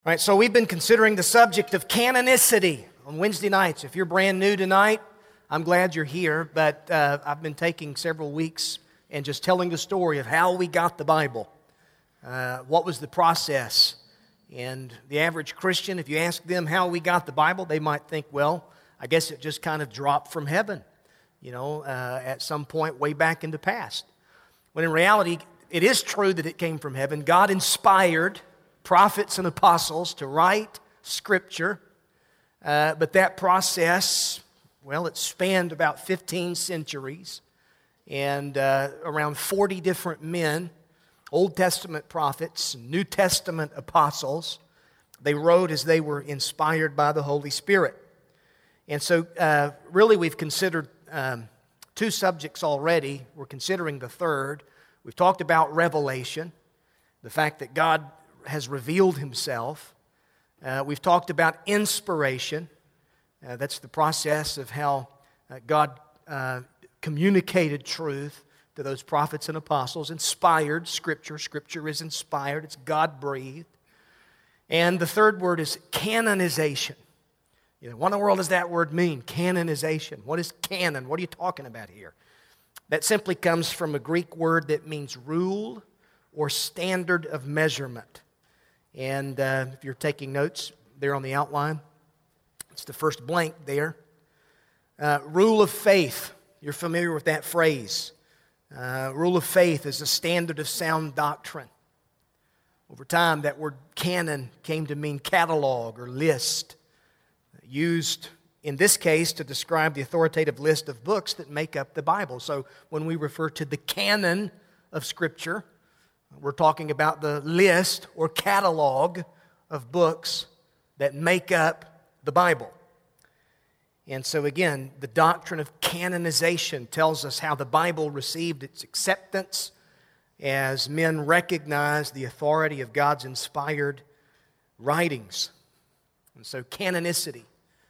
All right, so we've been considering the subject of canonicity on Wednesday nights. If you're brand new tonight, I'm glad you're here, but I've been taking several weeks and just telling the story of how we got the Bible. What was the process? And the average Christian, if you ask them how we got the Bible, they might think, well, I guess it just kind of dropped from heaven, at some point way back in the past. When in reality, it is true that it came from heaven. God inspired prophets and apostles to write Scripture, but that process, well, it spanned about 15 centuries and around 40 different men, Old Testament prophets, New Testament apostles. They wrote as they were inspired by the Holy Spirit. And so really we've considered two subjects already. We're considering the third. We've talked about revelation, the fact that God has revealed Himself. We've talked about inspiration. That's the process of how God communicated truth to those prophets and apostles. Inspired Scripture. Scripture is inspired. It's God-breathed. And the third word is canonization. What in the world does that word mean? Canonization. What is canon? What are you talking about here? That simply comes from a Greek word that means rule or standard of measurement. And if you're taking notes there on the outline, it's the first blank there. Rule of faith. You're familiar with that phrase. Rule of faith is a standard of sound doctrine. Over time, that word canon came to mean catalog or list, used in this case to describe the authoritative list of books that make up the Bible. So when we refer to the canon of Scripture, we're talking about the list or catalog of books that make up the Bible. And so again, the doctrine of canonization tells us how the Bible received its acceptance as men recognized the authority of God's inspired writings. And so canonicity,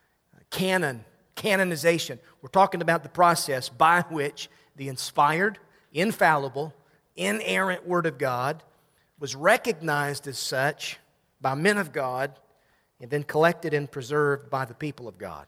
canonization, we're talking about the process by which the inspired, infallible, inerrant Word of God was recognized as such by men of God and then collected and preserved by the people of God.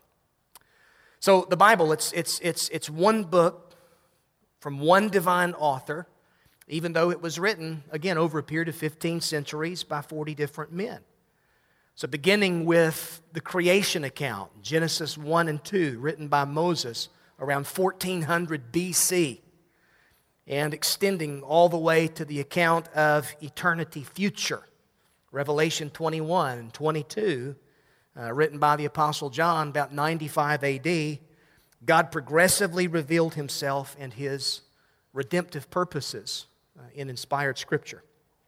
So the Bible, it's one book from one divine author, even though it was written, again, over a period of 15 centuries by 40 different men. So beginning with the creation account, Genesis 1 and 2, written by Moses around 1400 BC, and extending all the way to the account of eternity future, Revelation 21 and 22, written by the Apostle John about 95 AD, God progressively revealed Himself and His redemptive purposes in inspired Scripture.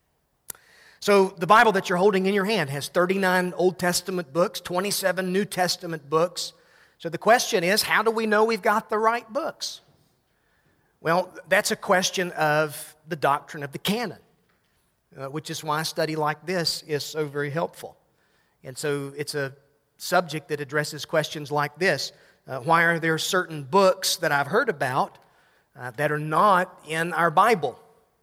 So the Bible that you're holding in your hand has 39 Old Testament books, 27 New Testament books. So the question is, how do we know we've got the right books? Well, that's a question of the doctrine of the canon, which is why a study like this is so very helpful. And so it's a subject that addresses questions like this. Why are there certain books that I've heard about that are not in our Bible?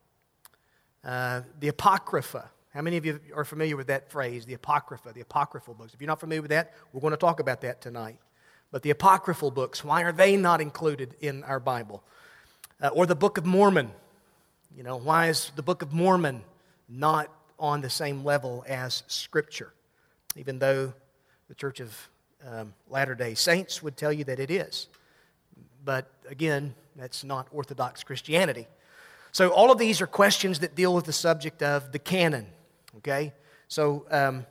The Apocrypha. How many of you are familiar with that phrase, the Apocrypha, the apocryphal books? If you're not familiar with that, we're going to talk about that tonight. But the apocryphal books, why are they not included in our Bible? Or the Book of Mormon. Why is the Book of Mormon not on the same level as Scripture? Even though the Church of Latter-day Saints would tell you that it is. But again, that's not Orthodox Christianity. So all of these are questions that deal with the subject of the canon. Okay? So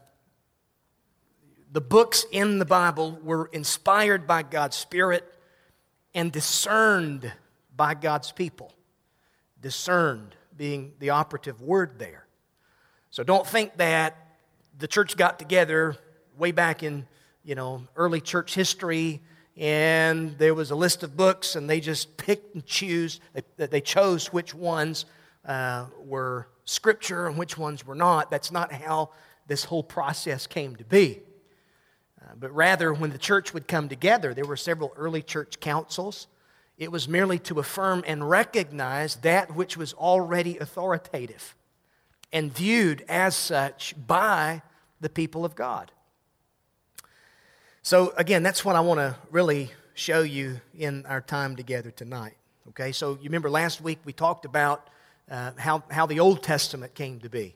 the books in the Bible were inspired by God's Spirit and discerned by God's people. Discerned being the operative word there. So don't think that the church got together way back in, early church history and there was a list of books and they just picked and they chose which ones were Scripture and which ones were not. That's not how this whole process came to be. But rather, when the church would come together, there were several early church councils. It was merely to affirm and recognize that which was already authoritative and viewed as such by the people of God. So again, that's what I want to really show you in our time together tonight. Okay, so you remember last week we talked about how the Old Testament came to be.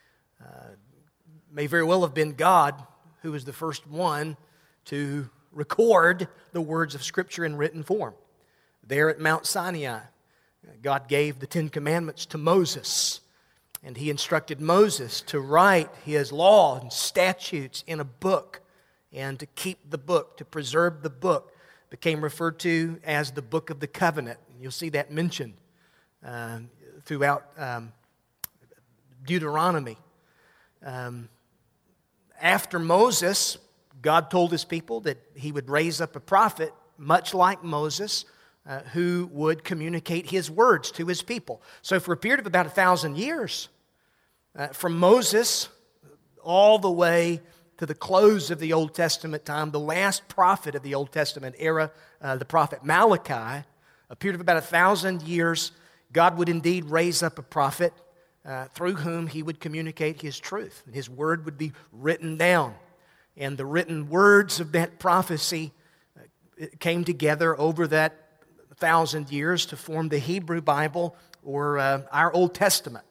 May very well have been God who was the first one to record the words of Scripture in written form. There at Mount Sinai, God gave the Ten Commandments to Moses, and He instructed Moses to write His law and statutes in a book, and to keep the book, to preserve the book, became referred to as the Book of the Covenant. You'll see that mentioned throughout Deuteronomy. After Moses, God told His people that He would raise up a prophet, much like Moses, who would communicate His words to His people. So for a period of about 1,000 years, from Moses all the way to the close of the Old Testament time, the last prophet of the Old Testament era, the prophet Malachi, a period of about 1,000 years, God would indeed raise up a prophet through whom He would communicate His truth. And His word would be written down. And the written words of that prophecy came together over that 1,000 years to form the Hebrew Bible, or our Old Testament.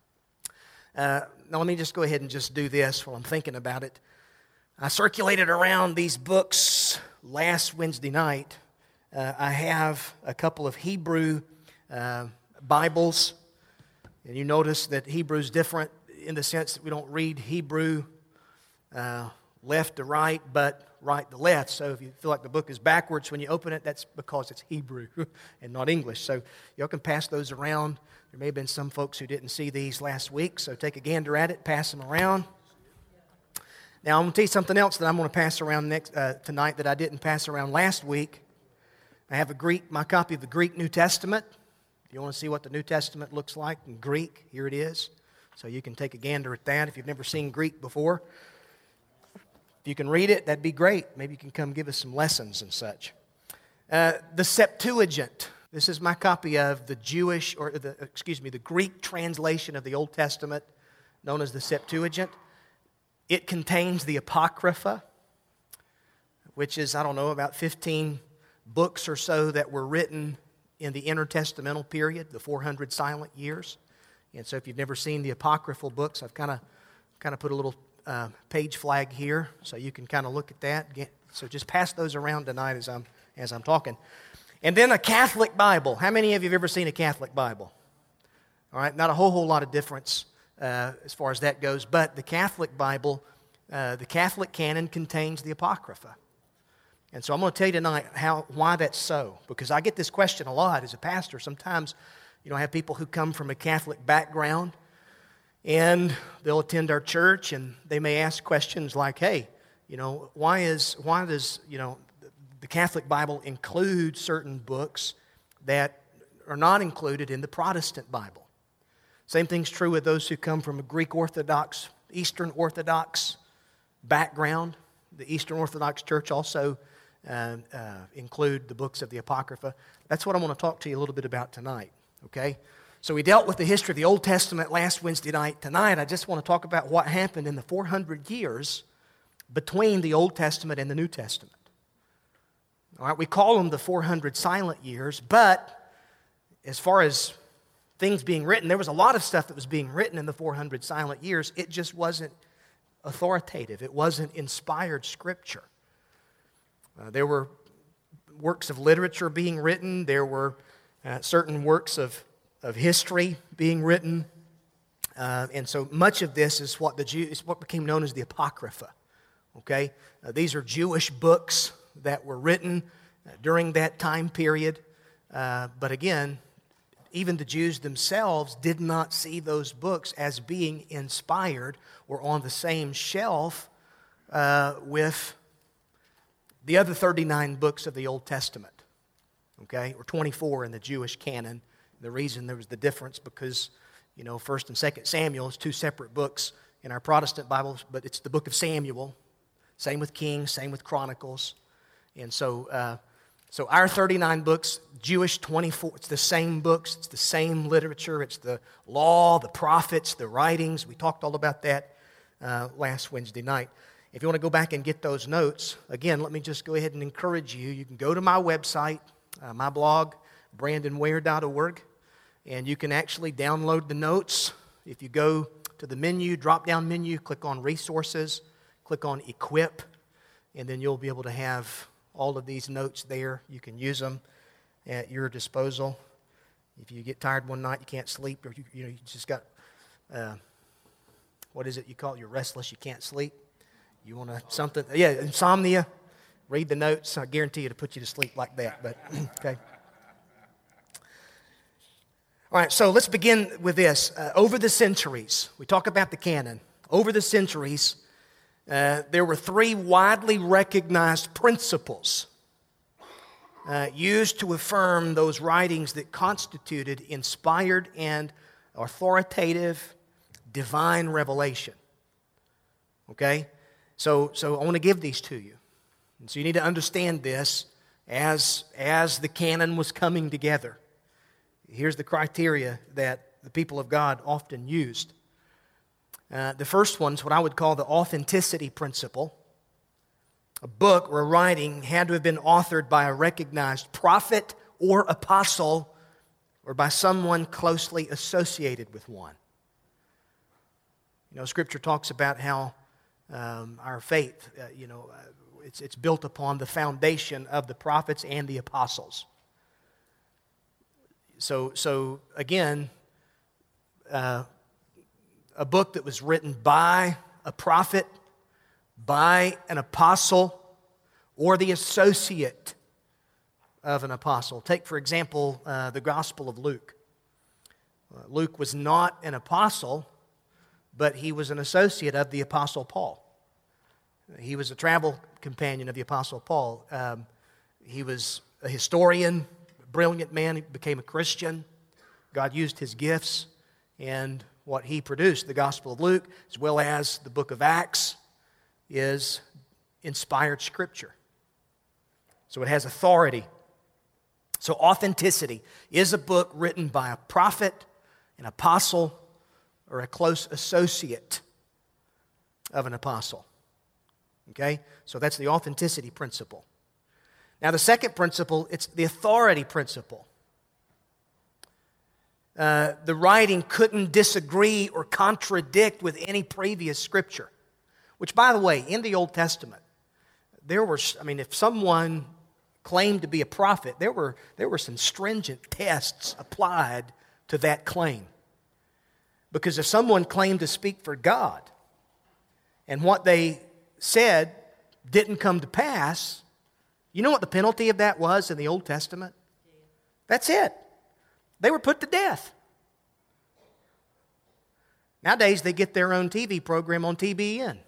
Now let me just go ahead and just do this while I'm thinking about it. I circulated around these books last Wednesday night. I have a couple of Hebrew Bibles. And you notice that Hebrew is different in the sense that we don't read Hebrew left to right, but right to left. So if you feel like the book is backwards when you open it, that's because it's Hebrew and not English. So y'all can pass those around. There may have been some folks who didn't see these last week, so take a gander at it, pass them around. Now I'm going to tell you something else that I'm going to pass around tonight that I didn't pass around last week. I have my copy of the Greek New Testament. If you want to see what the New Testament looks like in Greek, here it is. So you can take a gander at that if you've never seen Greek before. If you can read it, that'd be great. Maybe you can come give us some lessons and such. The Septuagint. This is my copy of the the Greek translation of the Old Testament, known as the Septuagint. It contains the Apocrypha, which is, about 15 books or so that were written in the intertestamental period, the 400 silent years. And so if you've never seen the apocryphal books, I've kind of put a little page flag here so you can kind of look at that. So just pass those around tonight as I'm talking. And then a Catholic Bible. How many of you have ever seen a Catholic Bible? All right, not a whole lot of difference as far as that goes, but the Catholic Bible, the Catholic canon contains the Apocrypha. And so I'm going to tell you tonight why that's so, because I get this question a lot as a pastor. Sometimes, I have people who come from a Catholic background, and they'll attend our church, and they may ask questions like, hey, why does the Catholic Bible include certain books that are not included in the Protestant Bible? Same thing's true with those who come from a Greek Orthodox, Eastern Orthodox background. The Eastern Orthodox Church also include the books of the Apocrypha. That's what I want to talk to you a little bit about tonight, okay? So we dealt with the history of the Old Testament last Wednesday night. Tonight, I just want to talk about what happened in the 400 years between the Old Testament and the New Testament. All right, we call them the 400 silent years, but as far as things being written, there was a lot of stuff that was being written in the 400 silent years. It just wasn't authoritative. It wasn't inspired Scripture. There were works of literature being written. There were certain works of history being written. And so much of this is what became known as the Apocrypha. Okay? These are Jewish books that were written during that time period. But again, even the Jews themselves did not see those books as being inspired or on the same shelf with the other 39 books of the Old Testament, okay, or 24 in the Jewish canon. The reason there was the difference because, 1st and 2nd Samuel is two separate books in our Protestant Bibles, but it's the book of Samuel. Same with Kings, same with Chronicles. And so our 39 books, Jewish 24, it's the same books, it's the same literature, it's the law, the prophets, the writings. We talked all about that last Wednesday night. If you want to go back and get those notes, again, let me just go ahead and encourage you. You can go to my website, my blog, brandonware.org, and you can actually download the notes. If you go to the menu, drop-down menu, click on Resources, click on Equip, and then you'll be able to have all of these notes there. You can use them at your disposal. If you get tired one night, you can't sleep, or you just got, what is it you call it? You're restless, you can't sleep. You want to something? Yeah, insomnia. Read the notes. I guarantee you to put you to sleep like that. But okay. All right. So let's begin with this. Over the centuries, we talk about the canon. Over the centuries, there were three widely recognized principles used to affirm those writings that constituted inspired and authoritative divine revelation. Okay. So I want to give these to you. And so you need to understand this as the canon was coming together. Here's the criteria that the people of God often used. The first one is what I would call the authenticity principle. A book or a writing had to have been authored by a recognized prophet or apostle or by someone closely associated with one. You know, Scripture talks about how our faith, it's built upon the foundation of the prophets and the apostles. So again, a book that was written by a prophet, by an apostle, or the associate of an apostle. Take, for example, the Gospel of Luke. Luke was not an apostle, but he was an associate of the Apostle Paul. He was a travel companion of the Apostle Paul. He was a historian, a brilliant man. He became a Christian. God used his gifts and what he produced. The Gospel of Luke, as well as the book of Acts, is inspired Scripture. So it has authority. So authenticity is a book written by a prophet, an apostle, or a close associate of an apostle. Okay? So that's the authenticity principle. Now the second principle, it's the authority principle. The writing couldn't disagree or contradict with any previous Scripture. Which, by the way, in the Old Testament, if someone claimed to be a prophet, there were some stringent tests applied to that claim. Because if someone claimed to speak for God and what they said didn't come to pass, you know what the penalty of that was in the Old Testament? That's it. They were put to death. Nowadays, they get their own TV program on TBN.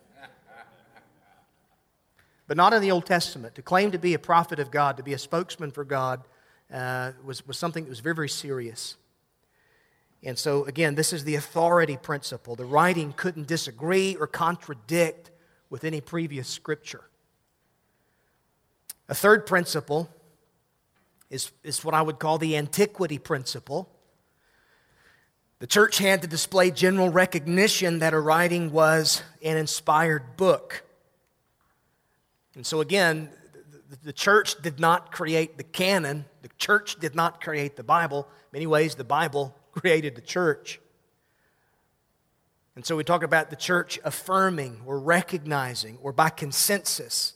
But not in the Old Testament. To claim to be a prophet of God, to be a spokesman for God, was something that was very, very serious. And so, again, this is the authority principle. The writing couldn't disagree or contradict with any previous Scripture. A third principle is what I would call the antiquity principle. The church had to display general recognition that a writing was an inspired book. And so again, the church did not create the canon. The church did not create the Bible. In many ways, the Bible created the church. And so we talk about the church affirming or recognizing or by consensus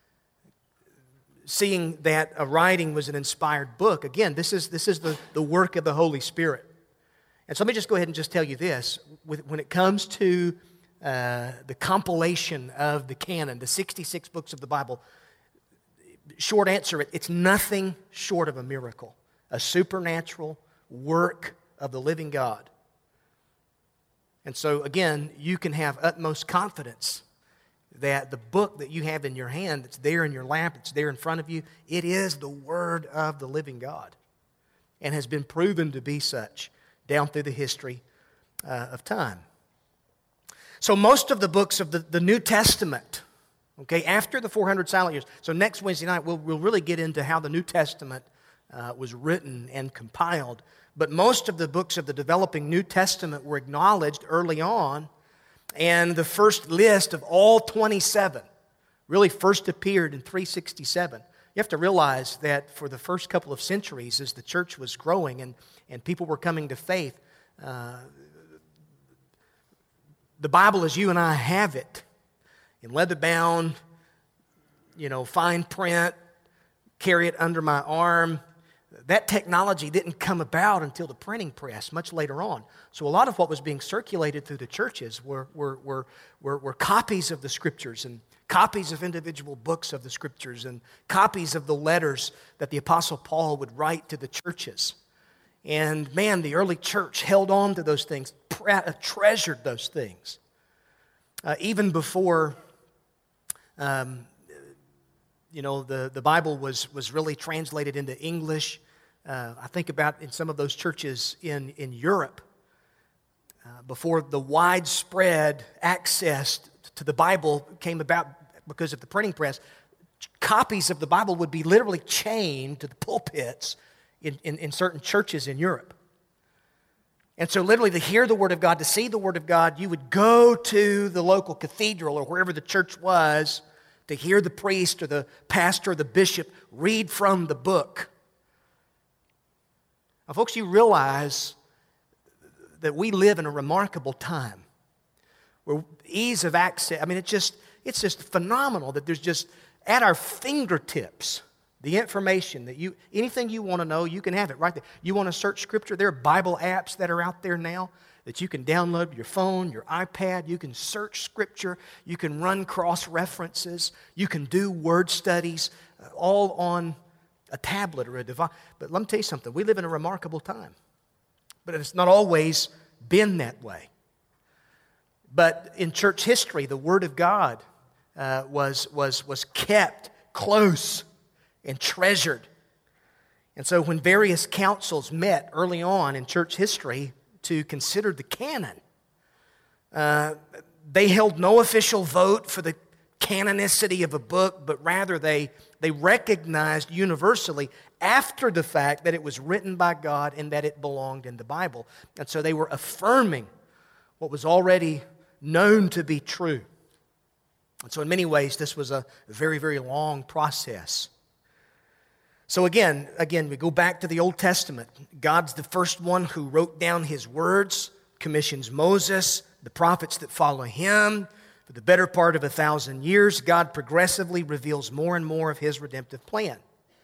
seeing that a writing was an inspired book. Again, this is the work of the Holy Spirit. And so let me just go ahead and just tell you this. When it comes to the compilation of the canon, the 66 books of the Bible, short answer, it's nothing short of a miracle, a supernatural work of the living God. And so again, you can have utmost confidence that the book that you have in your hand, that's there in your lap, that's there in front of you, it is the Word of the living God and has been proven to be such down through the history of time. So most of the books of the New Testament, okay, after the 400 silent years, so next Wednesday night we'll really get into how the New Testament was written and compiled. But most of the books of the developing New Testament were acknowledged early on And the first list of all 27 really first appeared in 367. You have to realize that for the first couple of centuries, as the church was growing and people were coming to faith, the Bible as you and I have it, in leather-bound, fine print, carry it under my arm, that technology didn't come about until the printing press, much later on. So a lot of what was being circulated through the churches were copies of the Scriptures and copies of individual books of the Scriptures and copies of the letters that the Apostle Paul would write to the churches. And man, the early church held on to those things, treasured those things. Even before, the Bible was really translated into English. I think about in some of those churches in Europe, before the widespread access to the Bible came about because of the printing press, copies of the Bible would be literally chained to the pulpits in certain churches in Europe. And so literally to hear the Word of God, to see the Word of God, you would go to the local cathedral or wherever the church was to hear the priest or the pastor or the bishop read from the book. Now, folks, you realize that we live in a remarkable time where ease of access, it's just phenomenal that there's just at our fingertips the information that anything you want to know, you can have it right there. You want to search Scripture, there are Bible apps that are out there now that you can download your phone, your iPad. You can search Scripture. You can run cross-references. You can do word studies, all on a tablet or a device. But let me tell you something. We live in a remarkable time. But it's not always been that way. But in church history, the Word of God was kept close and treasured. And so when various councils met early on in church history to consider the canon, they held no official vote for the canonicity of a book, but rather they recognized universally after the fact that it was written by God and that it belonged in the Bible. And so they were affirming what was already known to be true. And so in many ways, this was a very, very long process. So again, we go back to the Old Testament. God's the first one who wrote down His words, commissions Moses, the prophets that follow him. For the better part of 1,000 years, God progressively reveals more and more of His redemptive plan.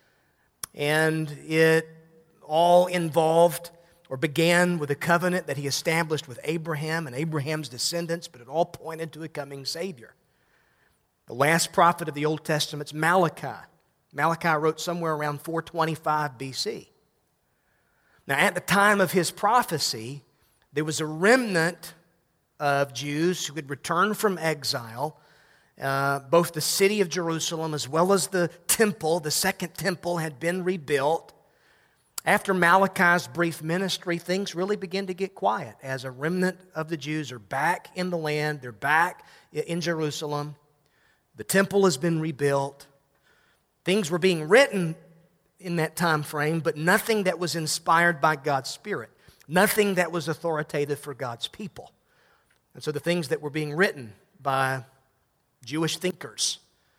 And it all involved or began with a covenant that He established with Abraham and Abraham's descendants, but it all pointed to a coming Savior. The last prophet of the Old Testament is Malachi. Malachi wrote somewhere around 425 BC. Now, at the time of his prophecy, there was a remnant of Jews who had returned from exile. Both the city of Jerusalem as well as the temple, the second temple, had been rebuilt. After Malachi's brief ministry, things really begin to get quiet as a remnant of the Jews are back in the land. They're back in Jerusalem. The temple has been rebuilt. Things were being written in that time frame, but nothing that was inspired by God's Spirit. Nothing that was authoritative for God's people. And so the things that were being written by Jewish thinkers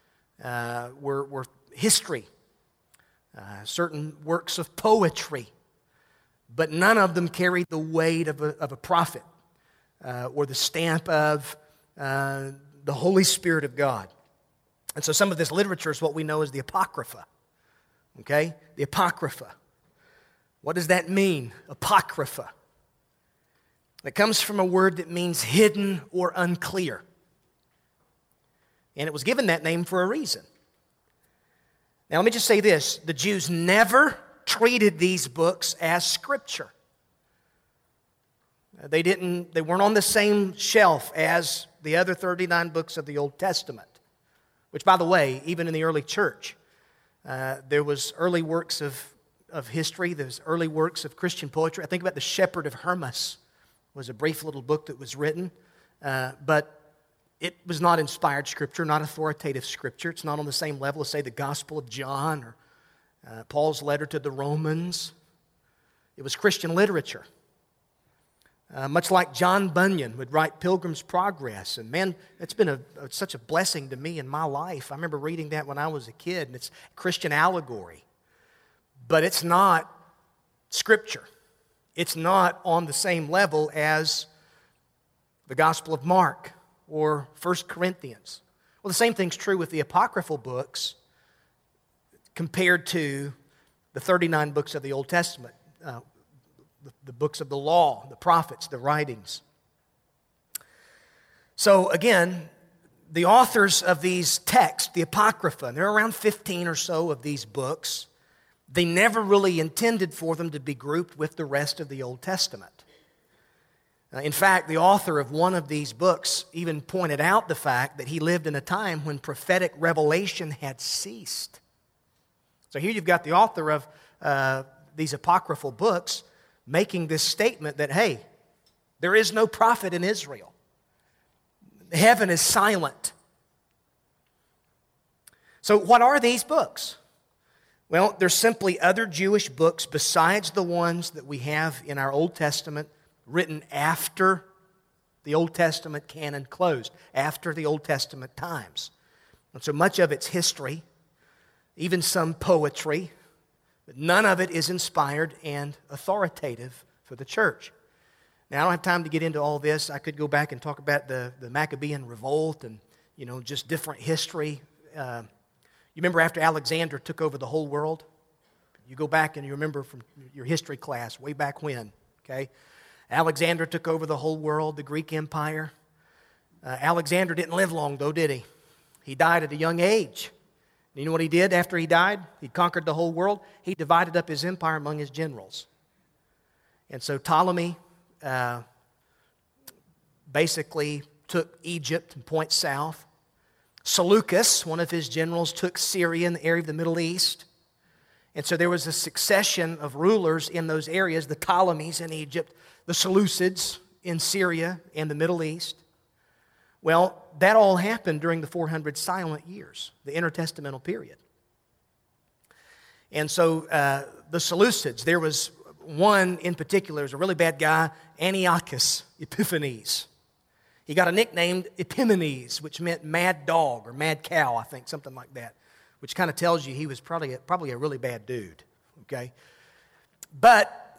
were history, certain works of poetry, but none of them carried the weight of a prophet or the stamp of the Holy Spirit of God. And so some of this literature is what we know as the Apocrypha. Okay? The Apocrypha. What does that mean? Apocrypha. It comes from a word that means hidden or unclear. And it was given that name for a reason. Now let me just say this. The Jews never treated these books as Scripture. They weren't on the same shelf as the other 39 books of the Old Testament. Which, by the way, even in the early church, there was early works of history. There's early works of Christian poetry. I think about the Shepherd of Hermas was a brief little book that was written, but it was not inspired Scripture, not authoritative Scripture. It's not on the same level as, say, the Gospel of John or Paul's letter to the Romans. It was Christian literature. Much like John Bunyan would write Pilgrim's Progress. And man, it's been such a blessing to me in my life. I remember reading that when I was a kid, and it's Christian allegory. But it's not Scripture. It's not on the same level as the Gospel of Mark or 1 Corinthians. Well, the same thing's true with the apocryphal books compared to the 39 books of the Old Testament, the books of the law, the prophets, the writings. So again, the authors of these texts, the Apocrypha, and there are around 15 or so of these books, they never really intended for them to be grouped with the rest of the Old Testament. In fact, the author of one of these books even pointed out the fact that he lived in a time when prophetic revelation had ceased. So here you've got the author of these apocryphal books making this statement that, hey, there is no prophet in Israel. Heaven is silent. So what are these books? Well, they're simply other Jewish books besides the ones that we have in our Old Testament, written after the Old Testament canon closed, after the Old Testament times. And so much of it's history, even some poetry, but none of it is inspired and authoritative for the church. Now, I don't have time to get into all this. I could go back and talk about the Maccabean revolt and, just different history. You remember after Alexander took over the whole world? You go back and you remember from your history class way back when, okay? Alexander took over the whole world, the Greek Empire. Alexander didn't live long, though, did he? He died at a young age. You know what he did after he died? He conquered the whole world. He divided up his empire among his generals. And so Ptolemy basically took Egypt and points south. Seleucus, one of his generals, took Syria and the area of the Middle East. And so there was a succession of rulers in those areas, the Ptolemies in Egypt, the Seleucids in Syria and the Middle East. Well, that all happened during the 400 silent years, the intertestamental period. And so the Seleucids, there was one in particular, was a really bad guy, Antiochus Epiphanes. He got a nickname, Epimanes, which meant mad dog or mad cow, I think, something like that, which kind of tells you he was probably a really bad dude, okay? But,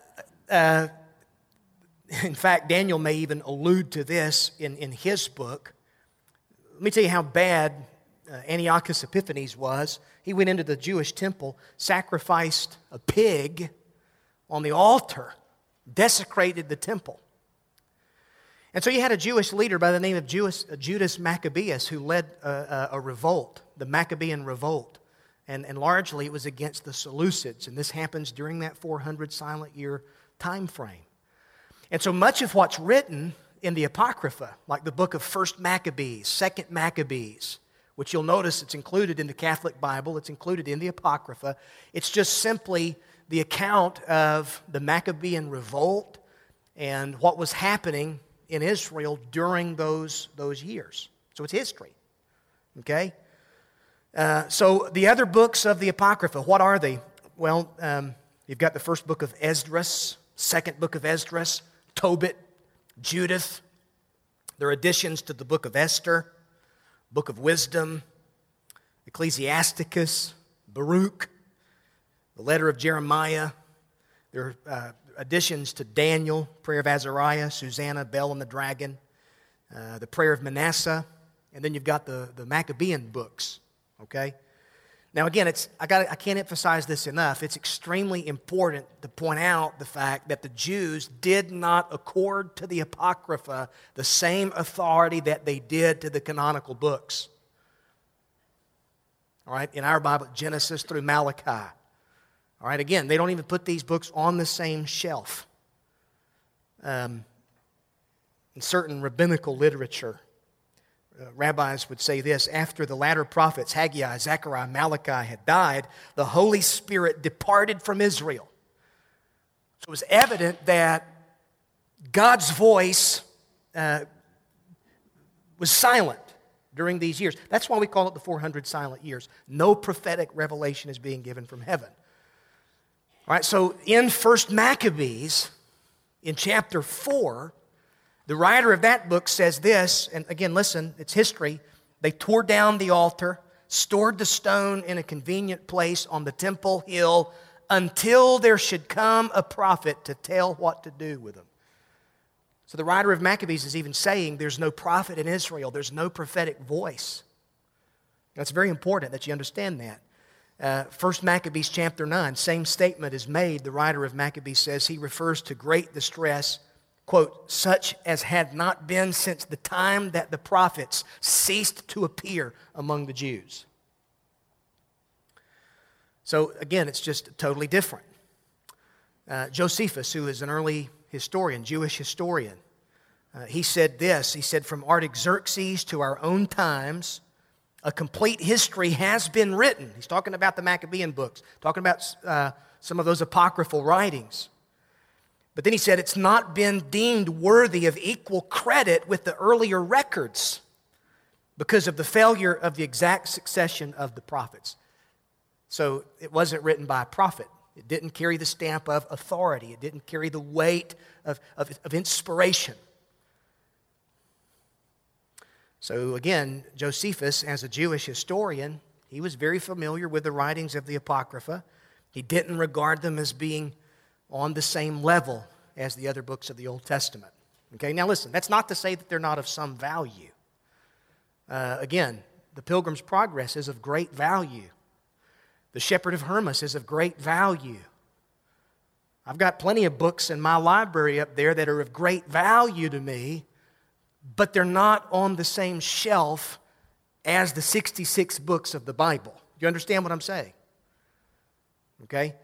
in fact, Daniel may even allude to this in his book. Let me tell you how bad Antiochus Epiphanes was. He went into the Jewish temple, sacrificed a pig on the altar, desecrated the temple. And so you had a Jewish leader by the name of Judas Maccabeus who led a revolt, the Maccabean revolt. And largely it was against the Seleucids. And this happens during that 400 silent year time frame. And so much of what's written in the Apocrypha, like the book of 1 Maccabees, 2 Maccabees, which you'll notice it's included in the Catholic Bible, it's included in the Apocrypha. It's just simply the account of the Maccabean revolt and what was happening in Israel during those years. So it's history, okay? So the other books of the Apocrypha, what are they? Well, you've got the first book of Esdras, second book of Esdras, Tobit, Judith. There are additions to the book of Esther, book of Wisdom, Ecclesiasticus, Baruch, the letter of Jeremiah. There are additions to Daniel, prayer of Azariah, Susanna, Bel and the dragon, the prayer of Manasseh, and then you've got the Maccabean books, okay? Now again, I can't emphasize this enough. It's extremely important to point out the fact that the Jews did not accord to the Apocrypha the same authority that they did to the canonical books. All right, in our Bible, Genesis through Malachi. All right, again, they don't even put these books on the same shelf. In certain rabbinical literature, rabbis would say this: after the latter prophets, Haggai, Zechariah, Malachi had died, the Holy Spirit departed from Israel. So it was evident that God's voice was silent during these years. That's why we call it the 400 silent years. No prophetic revelation is being given from heaven. All right, so in 1 Maccabees, in chapter 4, The writer of that book says this, and again, listen, it's history. They tore down the altar, stored the stone in a convenient place on the temple hill until there should come a prophet to tell what to do with them. So the writer of Maccabees is even saying there's no prophet in Israel. There's no prophetic voice. That's very important that you understand that. 1 Maccabees chapter 9, same statement is made. The writer of Maccabees says he refers to great distress, quote, such as had not been since the time that the prophets ceased to appear among the Jews. So again, it's just totally different. Josephus, who is an early historian, Jewish historian, he said this. He said, from Artaxerxes to our own times, a complete history has been written. He's talking about the Maccabean books, talking about some of those apocryphal writings. But then he said it's not been deemed worthy of equal credit with the earlier records because of the failure of the exact succession of the prophets. So it wasn't written by a prophet. It didn't carry the stamp of authority. It didn't carry the weight of inspiration. So again, Josephus, as a Jewish historian, he was very familiar with the writings of the Apocrypha. He didn't regard them as being on the same level as the other books of the Old Testament. Okay, now listen, that's not to say that they're not of some value. Again, the Pilgrim's Progress is of great value. The Shepherd of Hermas is of great value. I've got plenty of books in my library up there that are of great value to me, but they're not on the same shelf as the 66 books of the Bible. Do you understand what I'm saying? Okay?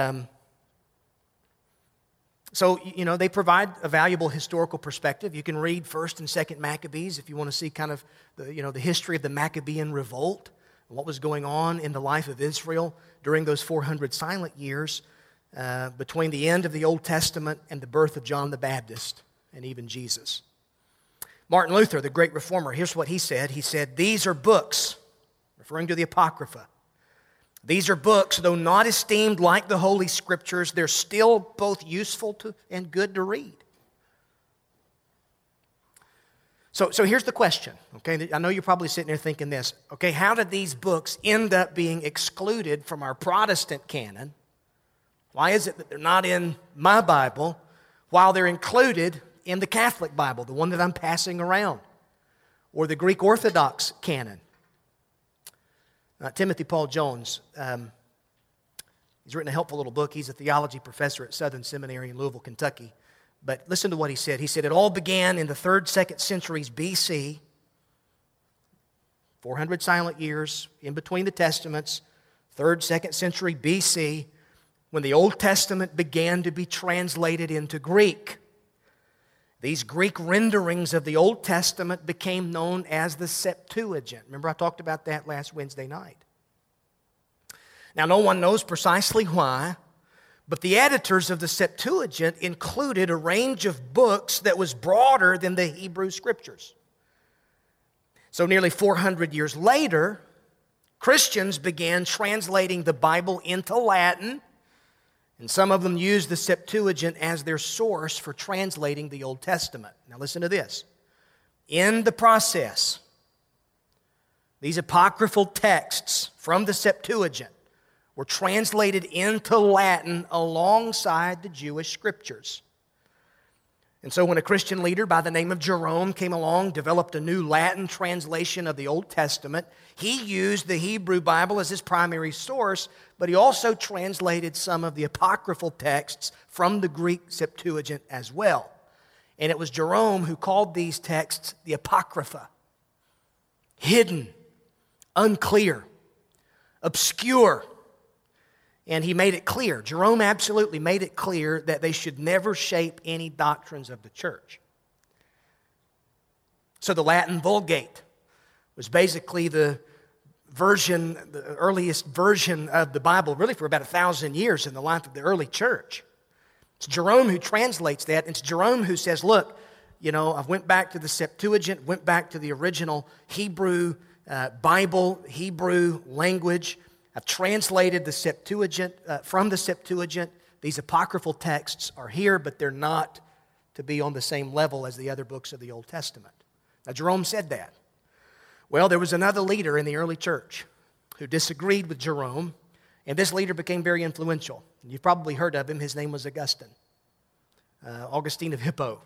So, they provide a valuable historical perspective. You can read 1st and 2nd Maccabees if you want to see kind of the history of the Maccabean revolt, what was going on in the life of Israel during those 400 silent years between the end of the Old Testament and the birth of John the Baptist and even Jesus. Martin Luther, the great reformer, here's what he said. He said, these are books, referring to the Apocrypha. These are books, though not esteemed like the Holy Scriptures, they're still both useful and good to read. So here's the question, okay? I know you're probably sitting there thinking this, okay, how did these books end up being excluded from our Protestant canon? Why is it that they're not in my Bible while they're included in the Catholic Bible, the one that I'm passing around, or the Greek Orthodox canon? Timothy Paul Jones, he's written a helpful little book. He's a theology professor at Southern Seminary in Louisville, Kentucky. But listen to what he said. He said, it all began in the 3rd, 2nd centuries BC, 400 silent years in between the Testaments, 3rd, 2nd century BC, when the Old Testament began to be translated into Greek. These Greek renderings of the Old Testament became known as the Septuagint. Remember, I talked about that last Wednesday night. Now, no one knows precisely why, but the editors of the Septuagint included a range of books that was broader than the Hebrew Scriptures. So nearly 400 years later, Christians began translating the Bible into Latin, and some of them used the Septuagint as their source for translating the Old Testament. Now listen to this. In the process, these apocryphal texts from the Septuagint were translated into Latin alongside the Jewish Scriptures. And so when a Christian leader by the name of Jerome came along, developed a new Latin translation of the Old Testament, he used the Hebrew Bible as his primary source, but he also translated some of the apocryphal texts from the Greek Septuagint as well. And it was Jerome who called these texts the Apocrypha. Hidden, unclear, obscure. And he made it clear, Jerome absolutely made it clear that they should never shape any doctrines of the church. So the Latin Vulgate was basically the earliest version of the Bible, really for about 1,000 years in the life of the early church. It's Jerome who translates that. It's Jerome who says, look, I went back to the Septuagint, went back to the original Hebrew Bible, Hebrew language. I've translated the Septuagint from the Septuagint. These apocryphal texts are here, but they're not to be on the same level as the other books of the Old Testament. Now, Jerome said that. Well, there was another leader in the early church who disagreed with Jerome, and this leader became very influential. You've probably heard of him. His name was Augustine, Augustine of Hippo.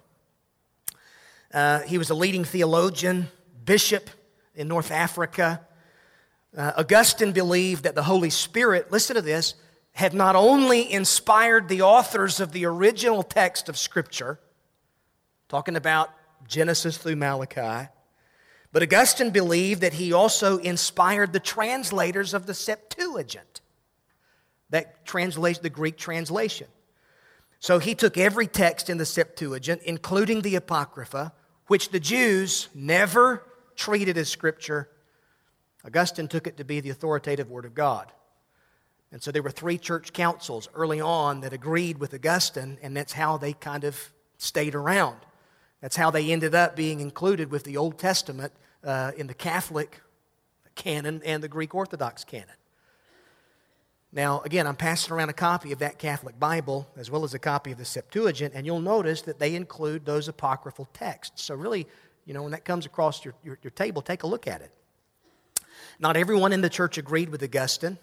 He was a leading theologian, bishop in North Africa. Augustine believed that the Holy Spirit, listen to this, had not only inspired the authors of the original text of Scripture, talking about Genesis through Malachi, but Augustine believed that he also inspired the translators of the Septuagint, that translation, the Greek translation. So he took every text in the Septuagint, including the Apocrypha, which the Jews never treated as Scripture. Augustine took it to be the authoritative Word of God. And so there were 3 church councils early on that agreed with Augustine, and that's how they kind of stayed around. That's how they ended up being included with the Old Testament in the Catholic canon and the Greek Orthodox canon. Now, again, I'm passing around a copy of that Catholic Bible as well as a copy of the Septuagint, and you'll notice that they include those apocryphal texts. So really, when that comes across your table, take a look at it. Not everyone in the church agreed with Augustine.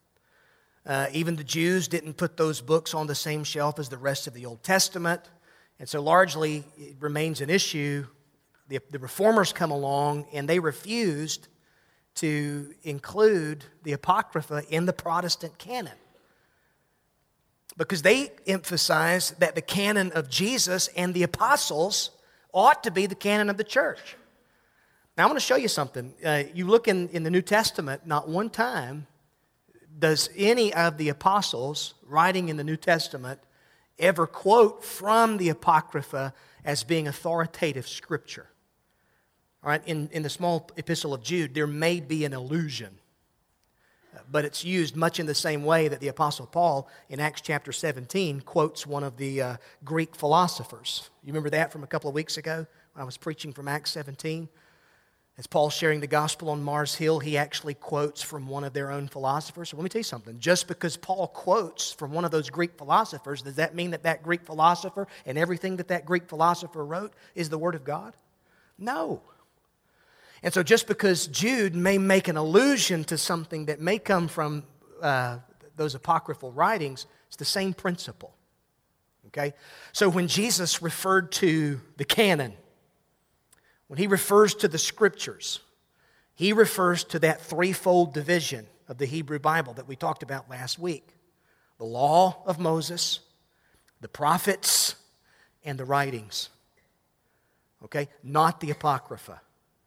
Even the Jews didn't put those books on the same shelf as the rest of the Old Testament. And so largely it remains an issue. The Reformers come along and they refused to include the Apocrypha in the Protestant canon, because they emphasize that the canon of Jesus and the apostles ought to be the canon of the church. Now I want to show you something. You look in the New Testament, not one time does any of the apostles writing in the New Testament ever quote from the Apocrypha as being authoritative Scripture. All right, in the small epistle of Jude, there may be an allusion, but it's used much in the same way that the Apostle Paul in Acts chapter 17 quotes one of the Greek philosophers. You remember that from a couple of weeks ago when I was preaching from Acts 17? As Paul's sharing the gospel on Mars Hill, he actually quotes from one of their own philosophers. So let me tell you something. Just because Paul quotes from one of those Greek philosophers, does that mean that that Greek philosopher and everything that that Greek philosopher wrote is the Word of God? No. And so just because Jude may make an allusion to something that may come from those apocryphal writings, it's the same principle. Okay? So when Jesus referred to the canon, when he refers to the Scriptures, he refers to that threefold division of the Hebrew Bible that we talked about last week. The law of Moses, the prophets, and the writings. Okay? Not the Apocrypha.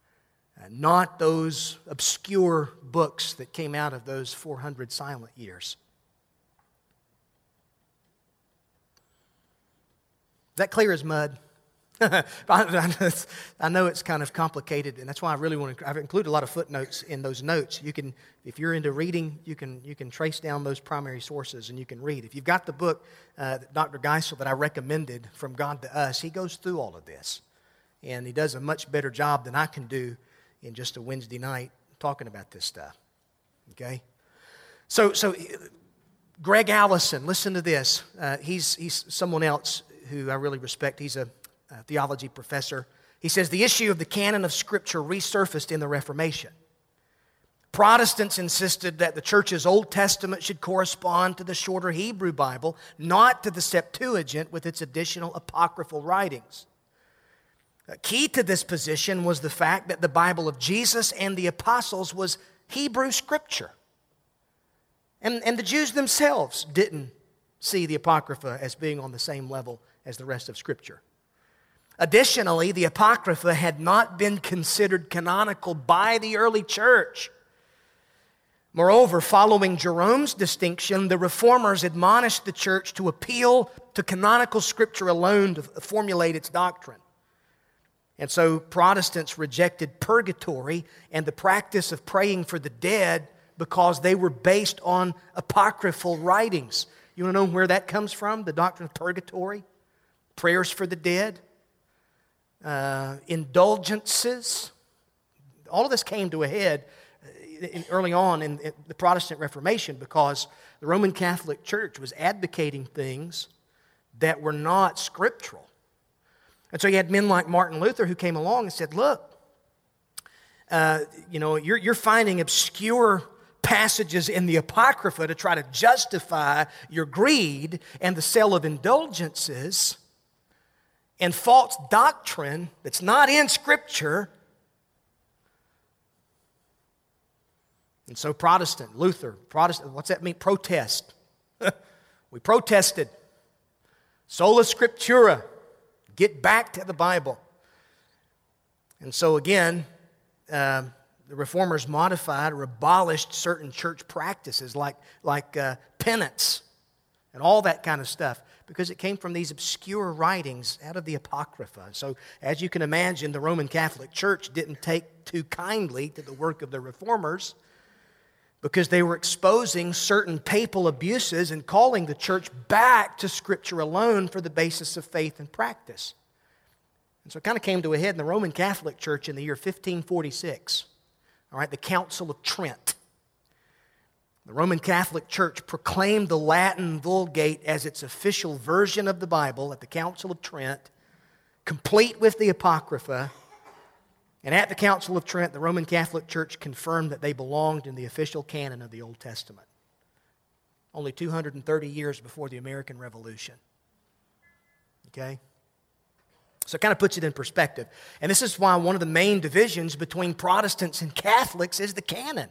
Not those obscure books that came out of those 400 silent years. Is that clear as mud? I know it's kind of complicated, and that's why I really want to. I've included a lot of footnotes in those notes. You can, if you're into reading, you can trace down those primary sources and you can read. If you've got the book, Dr. Geisel, that I recommended, From God to Us, he goes through all of this, and he does a much better job than I can do in just a Wednesday night talking about this stuff. Okay, so Greg Allison, listen to this. He's someone else who I really respect. He's a theology professor. He says, the issue of the canon of Scripture resurfaced in the Reformation. Protestants insisted that the church's Old Testament should correspond to the shorter Hebrew Bible, not to the Septuagint with its additional apocryphal writings. Key to this position was the fact that the Bible of Jesus and the apostles was Hebrew Scripture. And the Jews themselves didn't see the Apocrypha as being on the same level as the rest of Scripture. Additionally, the Apocrypha had not been considered canonical by the early church. Moreover, following Jerome's distinction, the Reformers admonished the church to appeal to canonical Scripture alone to formulate its doctrine. And so Protestants rejected purgatory and the practice of praying for the dead because they were based on apocryphal writings. You want to know where that comes from, the doctrine of purgatory? Prayers for the dead? Indulgences? All of this came to a head early on in the Protestant Reformation because the Roman Catholic Church was advocating things that were not scriptural. And so you had men like Martin Luther who came along and said, look, you're finding obscure passages in the Apocrypha to try to justify your greed and the sale of indulgences and false doctrine that's not in Scripture. And so Luther, what's that mean? Protest. We protested. Sola Scriptura. Get back to the Bible. And so again, the Reformers modified or abolished certain church practices like penance and all that kind of stuff because it came from these obscure writings out of the Apocrypha. So as you can imagine, the Roman Catholic Church didn't take too kindly to the work of the Reformers because they were exposing certain papal abuses and calling the church back to Scripture alone for the basis of faith and practice. And so it kind of came to a head in the Roman Catholic Church in the year 1546. All right, the Council of Trent. The Roman Catholic Church proclaimed the Latin Vulgate as its official version of the Bible at the Council of Trent, complete with the Apocrypha. And at the Council of Trent, the Roman Catholic Church confirmed that they belonged in the official canon of the Old Testament. Only 230 years before the American Revolution. Okay? So it kind of puts it in perspective. And this is why one of the main divisions between Protestants and Catholics is the canon.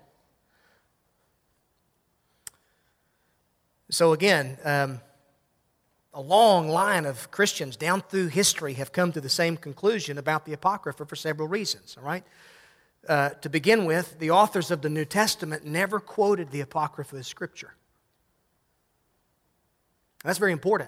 So again, a long line of Christians down through history have come to the same conclusion about the Apocrypha for several reasons, all right? To begin with, the authors of the New Testament never quoted the Apocrypha as Scripture. That's very important.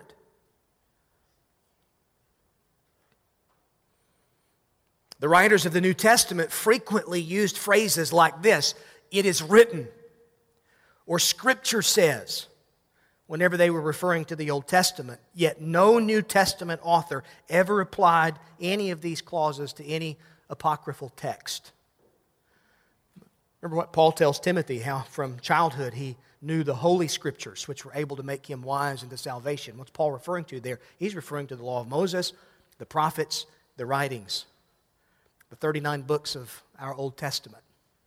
The writers of the New Testament frequently used phrases like this, "It is written," or "Scripture says," whenever they were referring to the Old Testament. Yet no New Testament author ever applied any of these clauses to any apocryphal text. Remember what Paul tells Timothy, how from childhood he knew the Holy Scriptures, which were able to make him wise into salvation. What's Paul referring to there? He's referring to the law of Moses, the prophets, the writings, the 39 books of our Old Testament.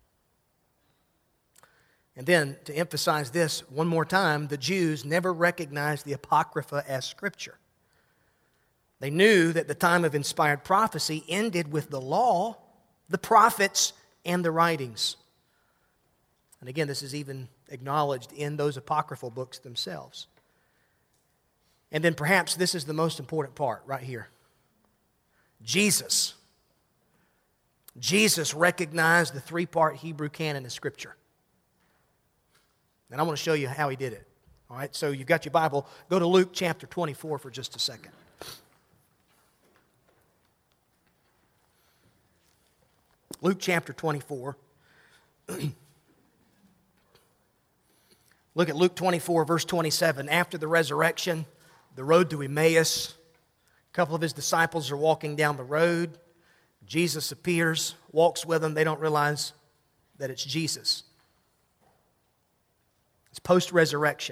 And then, to emphasize this one more time, the Jews never recognized the Apocrypha as Scripture. They knew that the time of inspired prophecy ended with the law, the prophets, and the writings. And again, this is even acknowledged in those apocryphal books themselves. And then perhaps this is the most important part right here. Jesus recognized the three-part Hebrew canon as Scripture. And I want to show you how he did it. All right, so you've got your Bible. Go to Luke chapter 24 for just a second. Luke chapter 24. Look at Luke 24, verse 27. After the resurrection, the road to Emmaus, a couple of his disciples are walking down the road. Jesus appears, walks with them. They don't realize that it's Jesus. It's post-resurrection.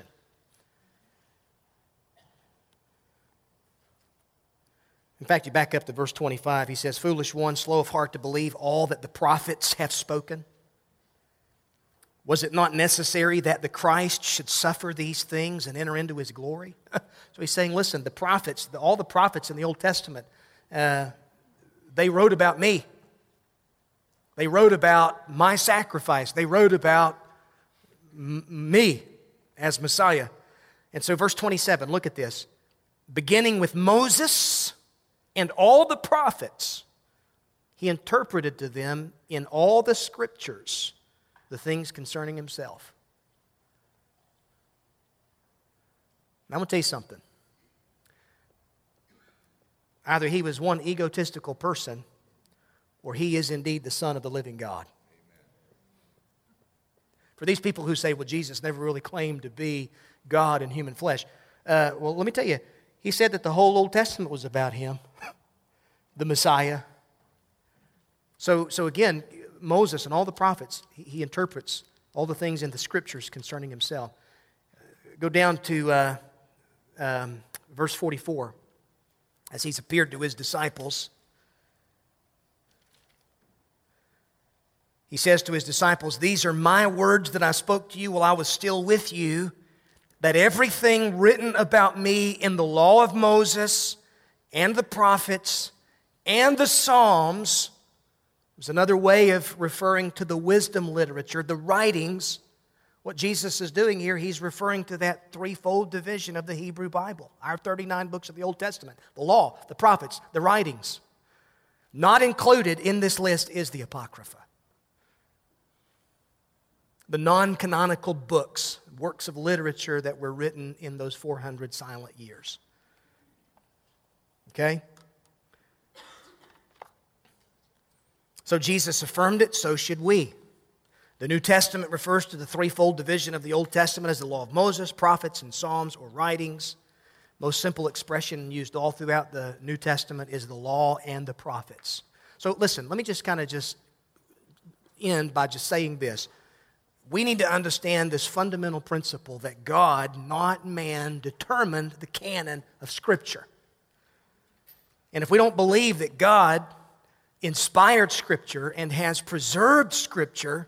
In fact, you back up to verse 25. He says, "Foolish one, slow of heart to believe all that the prophets have spoken. Was it not necessary that the Christ should suffer these things and enter into His glory?" So he's saying, listen, the prophets, all the prophets in the Old Testament, they wrote about me. They wrote about my sacrifice. They wrote about me as Messiah. And so verse 27, look at this. "Beginning with Moses and all the prophets, he interpreted to them in all the Scriptures the things concerning himself." Now, I'm going to tell you something. Either he was one egotistical person, or he is indeed the Son of the living God. For these people who say, well, Jesus never really claimed to be God in human flesh. Well, let me tell you, he said that the whole Old Testament was about him, the Messiah. So again, Moses and all the prophets, he interprets all the things in the Scriptures concerning himself. Go down to verse 44. as he's appeared to his disciples. He says to his disciples, "These are my words that I spoke to you while I was still with you, that everything written about me in the law of Moses and the prophets and the Psalms," was another way of referring to the wisdom literature, the writings. What Jesus is doing here, he's referring to that threefold division of the Hebrew Bible, our 39 books of the Old Testament, the law, the prophets, the writings. Not included in this list is the Apocrypha. The non-canonical books, works of literature that were written in those 400 silent years. Okay? So Jesus affirmed it, so should we. The New Testament refers to the threefold division of the Old Testament as the law of Moses, prophets, and Psalms or writings. Most simple expression used all throughout the New Testament is the law and the prophets. So listen, let me just end by just saying this. We need to understand this fundamental principle that God, not man, determined the canon of Scripture. And if we don't believe that God inspired Scripture and has preserved Scripture,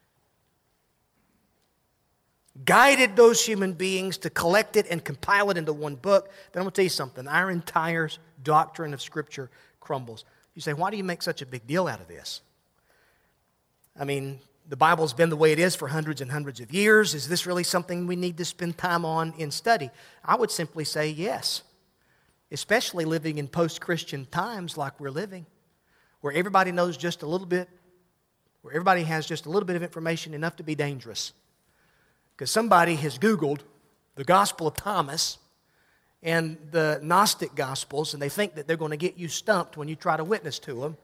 guided those human beings to collect it and compile it into one book, then I'm going to tell you something. Our entire doctrine of Scripture crumbles. You say, why do you make such a big deal out of this? I mean, the Bible's been the way it is for hundreds and hundreds of years. Is this really something we need to spend time on in study? I would simply say yes, especially living in post-Christian times like we're living, where everybody knows just a little bit, where everybody has just a little bit of information enough to be dangerous. Because somebody has Googled the Gospel of Thomas and the Gnostic Gospels, and they think that they're going to get you stumped when you try to witness to them.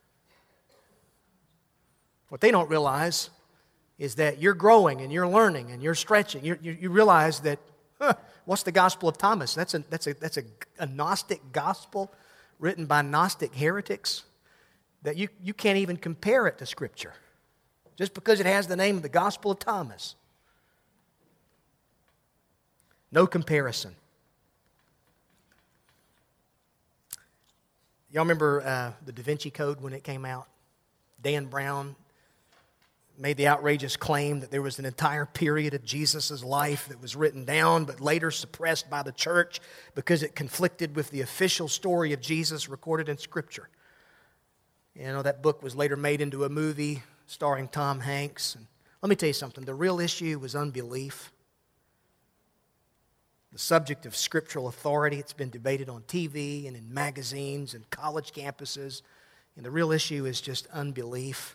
What they don't realize is that you're growing and you're learning and you're stretching. You realize that, what's the Gospel of Thomas? That's a Gnostic gospel written by Gnostic heretics that you can't even compare it to Scripture just because it has the name of the Gospel of Thomas. No comparison. Y'all remember the Da Vinci Code when it came out? Dan Brown made the outrageous claim that there was an entire period of Jesus' life that was written down but later suppressed by the church because it conflicted with the official story of Jesus recorded in Scripture. You know, that book was later made into a movie starring Tom Hanks. And let me tell you something. The real issue was unbelief. The subject of scriptural authority, it's been debated on TV and in magazines and college campuses. And the real issue is just unbelief.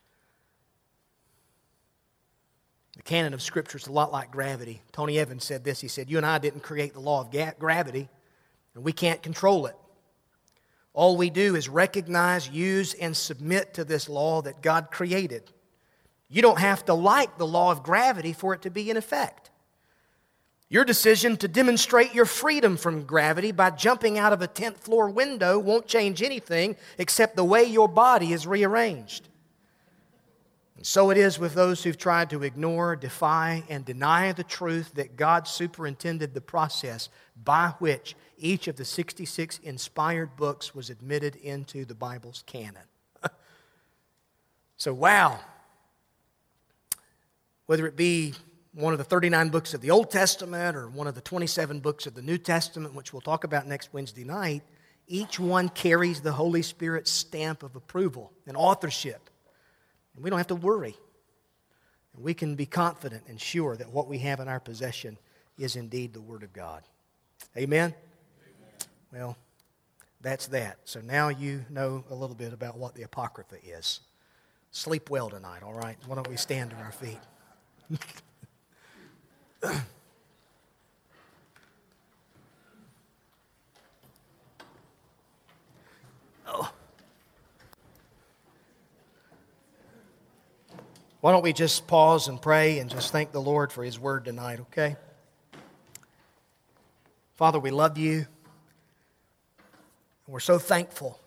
The canon of Scripture is a lot like gravity. Tony Evans said this. He said, you and I didn't create the law of gravity, and we can't control it. All we do is recognize, use, and submit to this law that God created. You don't have to like the law of gravity for it to be in effect. Your decision to demonstrate your freedom from gravity by jumping out of a 10th floor window won't change anything except the way your body is rearranged. And so it is with those who've tried to ignore, defy, and deny the truth that God superintended the process by which each of the 66 inspired books was admitted into the Bible's canon. So, wow. Whether it be one of the 39 books of the Old Testament or one of the 27 books of the New Testament, which we'll talk about next Wednesday night, each one carries the Holy Spirit's stamp of approval and authorship. And we don't have to worry. And we can be confident and sure that what we have in our possession is indeed the Word of God. Amen? Well, that's that. So now you know a little bit about what the Apocrypha is. Sleep well tonight, all right? Why don't we stand to our feet? Oh. Why don't we just pause and pray and just thank the Lord for His Word tonight, okay? Father, we love You. And we're so thankful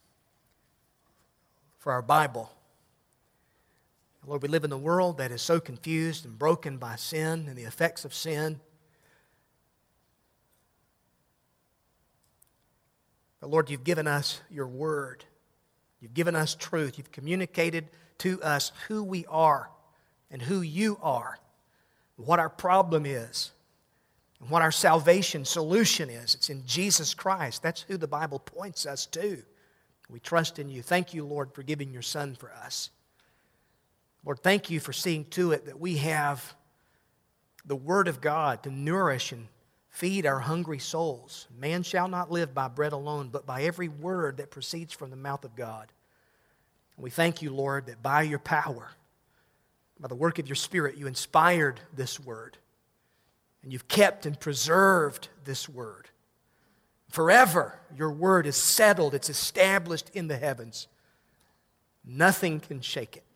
for our Bible. Lord, we live in a world that is so confused and broken by sin and the effects of sin. But Lord, you've given us your word. You've given us truth. You've communicated to us who we are and who you are, what our problem is, and what our salvation solution is. It's in Jesus Christ. That's who the Bible points us to. We trust in you. Thank you, Lord, for giving your Son for us. Lord, thank you for seeing to it that we have the Word of God to nourish and feed our hungry souls. Man shall not live by bread alone, but by every word that proceeds from the mouth of God. And we thank you, Lord, that by your power, by the work of your Spirit, you inspired this Word. And you've kept and preserved this Word. Forever, your Word is settled. It's established in the heavens. Nothing can shake it.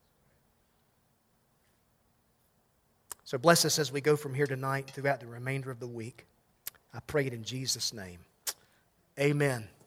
So bless us as we go from here tonight throughout the remainder of the week. I pray it in Jesus' name. Amen.